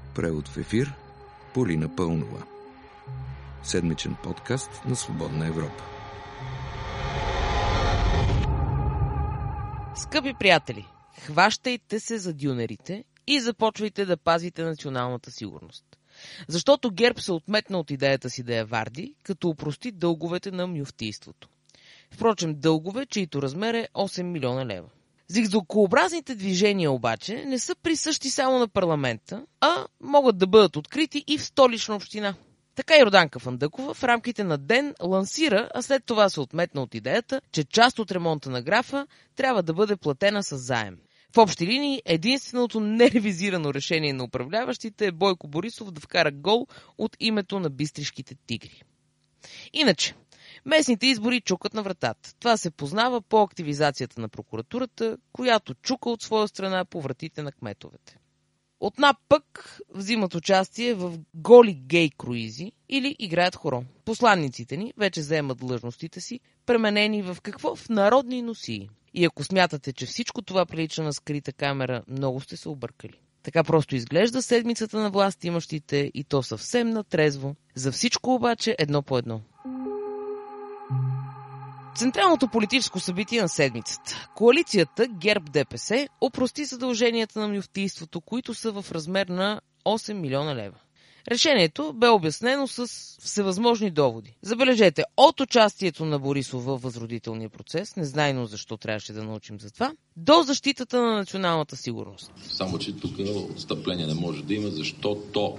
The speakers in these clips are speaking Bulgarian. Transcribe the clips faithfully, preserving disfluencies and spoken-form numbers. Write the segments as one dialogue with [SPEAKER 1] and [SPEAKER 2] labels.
[SPEAKER 1] Превод в ефир Полина Пълнова. Седмичен подкаст на Свободна Европа.
[SPEAKER 2] Скъпи приятели, хващайте се за дюнерите и започвайте да пазите националната сигурност. Защото ГЕРБ се отметна от идеята си да я варди, като опрости дълговете на мюфтийството. Впрочем, дългове, чието размер е осем милиона лева. Зигзагообразните движения обаче не са присъщи само на парламента, а могат да бъдат открити и в Столична община. Така Йорданка Фандъкова в рамките на ден лансира, а след това се отметна от идеята, че част от ремонта на графа трябва да бъде платена с заем. В общи линии единственото неревизирано решение на управляващите е Бойко Борисов да вкара гол от името на бистришките тигри. Иначе, местните избори чукат на вратата. Това се познава по активизацията на прокуратурата, която чука от своя страна по вратите на кметовете. От НАП пък взимат участие в голи гей круизи или играят хоро. Посланниците ни вече заемат длъжностите си, пременени в какво? В народни носии. И ако смятате, че всичко това прилича на скрита камера, много сте се объркали. Така просто изглежда седмицата на власт имащите и то съвсем натрезво. За всичко обаче едно по едно. Централното политическо събитие на седмицата. Коалицията ГЕРБ-ДПС опрости задълженията на мюфтийството, които са в размер на осем милиона лева. Решението бе обяснено с всевъзможни доводи. Забележете, от участието на Борисов във възродителния процес, незнайно защо трябваше да научим за това, до защитата на националната сигурност.
[SPEAKER 3] Само, че тук отстъпление не може да има, защото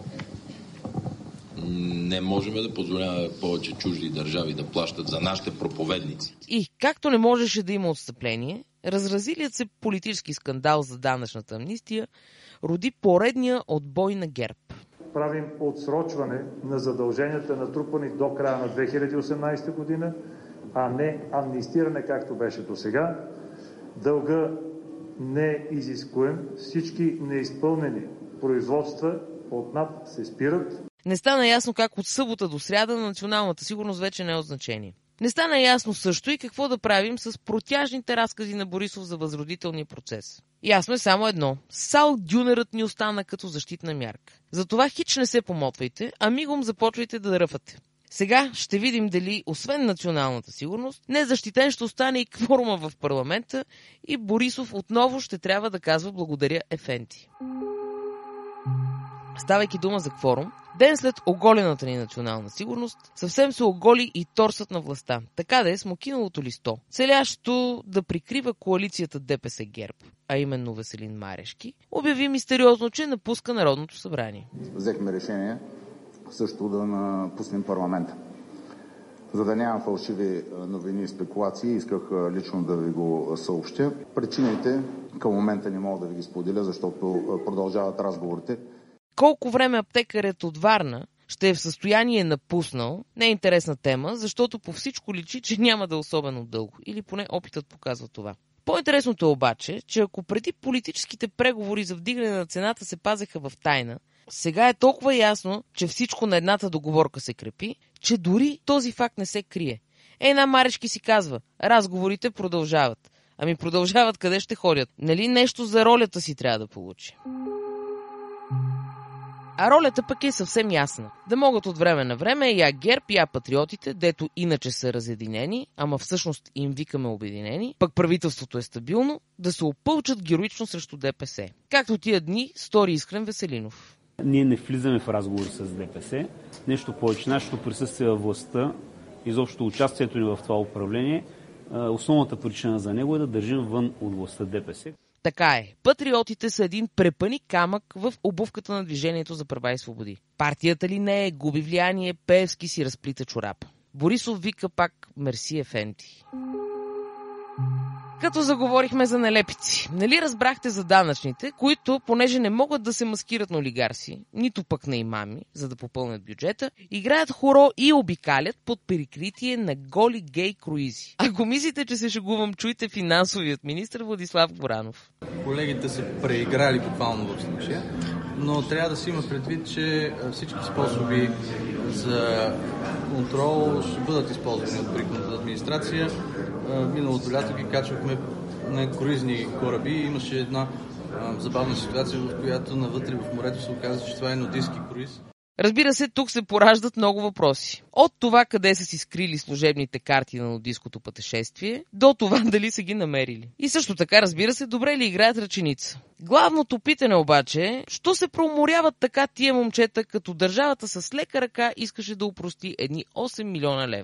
[SPEAKER 3] не можем да позволяваме повече чужди държави да плащат за нашите проповедници.
[SPEAKER 2] И както не можеше да има отстъпление, разразилият се политически скандал за данъчната амнистия роди поредния отбой на ГЕРБ.
[SPEAKER 4] Правим отсрочване на задълженията, натрупани до края на две хиляди и осемнадесета година, а не амнистиране, както беше досега. Дълга не е изискуем. Всички неизпълнени производства от НАП се спират.
[SPEAKER 2] Не стана ясно как от събота до сряда на националната сигурност вече не е от значение. Не стана ясно също и какво да правим с протяжните разкази на Борисов за възродителния процес. Ясно е само едно. Сал дюнерът ни остана като защитна мярка. Затова хич не се помотвайте, а мигом започвайте да ръфате. Сега ще видим дали, освен националната сигурност, незащитен ще остане и кворума в парламента и Борисов отново ще трябва да казва благодаря ефенти. Ставайки дума за кворум, ден след оголената ни национална сигурност, съвсем се оголи и торсът на властта. Така да е смокиновото листо, целящо да прикрива коалицията ДПС ГЕРБ, а именно Веселин Марешки, обяви мистериозно, че напуска Народното събрание.
[SPEAKER 5] Взехме решение също да напуснем парламента. За да нямам фалшиви новини и спекулации, исках лично да ви го съобщя. Причините към момента не мога да ви ги споделя, защото продължават разговорите.
[SPEAKER 2] Колко време аптекарят от Варна ще е в състояние напуснал, не е интересна тема, защото по всичко личи, че няма да е особено дълго. Или поне опитът показва това. По-интересното е обаче, че ако преди политическите преговори за вдигане на цената се пазеха в тайна, сега е толкова ясно, че всичко на едната договорка се крепи, че дори този факт не се крие. Е, една Марешки си казва, разговорите продължават. Ами продължават къде ще ходят? Нали нещо за ролята си трябва да получи? А ролята пък е съвсем ясна. Да могат от време на време я ГЕРБ, я патриотите, дето иначе са разединени, ама всъщност им викаме обединени, пък правителството е стабилно, да се опълчат героично срещу ДПС. Както тия дни стори Искрен Веселинов.
[SPEAKER 6] Ние не влизаме в разговор с ДПС. Нещо повече, нашето присъствие във властта, изобщо участието ни в това управление, основната причина за него е да държим вън от властта ДПС.
[SPEAKER 2] Така е. Патриотите са един препъни камък в обувката на Движението за права и свободи. Партията ли не е, губи влияние, Пеевски си разплита чорапа. Борисов вика пак мерси ефенти. Като заговорихме за нелепици, нали разбрахте за данъчните, които, понеже не могат да се маскират на олигарси, нито пък на имами, за да попълнят бюджета, играят хоро и обикалят под прикритие на голи гей круизи. Ако мислите, че се шегувам, чуйте финансовият министр Владислав Горанов.
[SPEAKER 7] Колегите са преиграли буквално в случая, но трябва да се има предвид, че всички способи за контрол ще бъдат използвани от приходната администрация. Миналото лято ги качвахме на круизни кораби. Имаше една а, забавна ситуация, в която навътре в морето се оказа, че това е нудистски круиз.
[SPEAKER 2] Разбира се, тук се пораждат много въпроси. От това къде са си скрили служебните карти на нудистското пътешествие, до това дали са ги намерили. И също така, разбира се, добре ли играят ръченица. Главното питане обаче е, що се проуморяват така тия момчета, като държавата с лека ръка искаше да опрости едни осем милиона лева.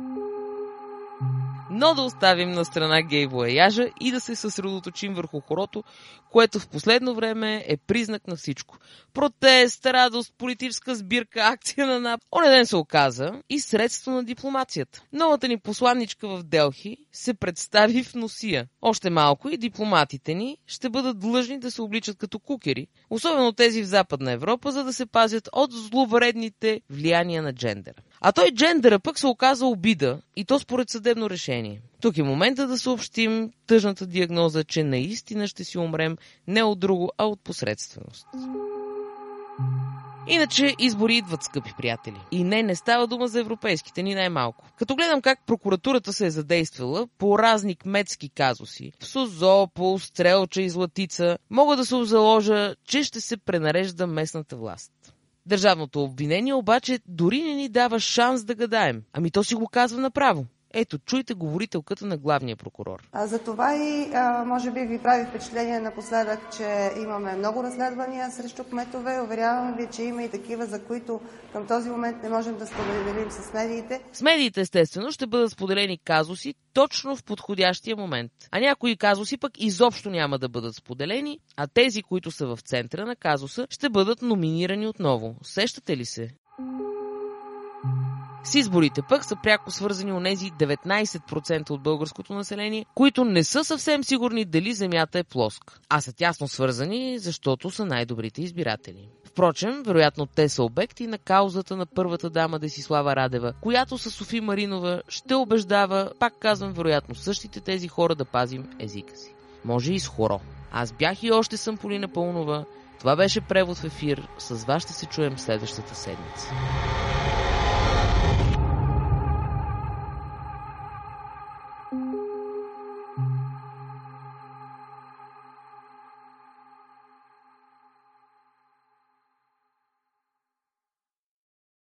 [SPEAKER 2] Но да оставим на страна гей-вояжа и да се съсредоточим върху хорото, което в последно време е признак на всичко. Протест, радост, политическа сбирка, акция на НАП. Онен ден се оказа и средство на дипломацията. Новата ни посланничка в Делхи се представи в носия. Още малко и дипломатите ни ще бъдат длъжни да се обличат като кукери, особено тези в Западна Европа, за да се пазят от зловредните влияния на джендера. А той джендера пък се оказа обида, и то според съдебно решение. Тук е момента да съобщим тъжната диагноза, че наистина ще си умрем не от друго, а от посредственост. Иначе избори идват, скъпи приятели. И не, не става дума за европейските, ни най-малко. Като гледам как прокуратурата се е задействала по разни кметски казуси, в Созопол, Стрелча и Златица, мога да се заложа, че ще се пренарежда местната власт. Държавното обвинение обаче дори не ни дава шанс да гадаем. Ами то си го казва направо. Ето, чуйте говорителката на главния прокурор.
[SPEAKER 8] А, за това и а, може би ви прави впечатление напоследък, че имаме много разследвания срещу кметове. Уверявам ви, че има и такива, за които към този момент не можем да споделим с медиите.
[SPEAKER 2] С медиите, естествено, ще бъдат споделени казуси точно в подходящия момент. А някои казуси пък изобщо няма да бъдат споделени, а тези, които са в центъра на казуса, ще бъдат номинирани отново. Сещате ли се? С изборите пък са пряко свързани онези деветнайсет процента от българското население, които не са съвсем сигурни дали земята е плоска, а са тясно свързани, защото са най-добрите избиратели. Впрочем, вероятно те са обекти на каузата на първата дама Десислава Радева, която със Софи Маринова ще убеждава, пак казвам, вероятно същите тези хора да пазим езика си. Може и с хоро. Аз бях и още съм Полина Паунова. Това беше Превод в ефир. С вас ще се чуем следващата седмица.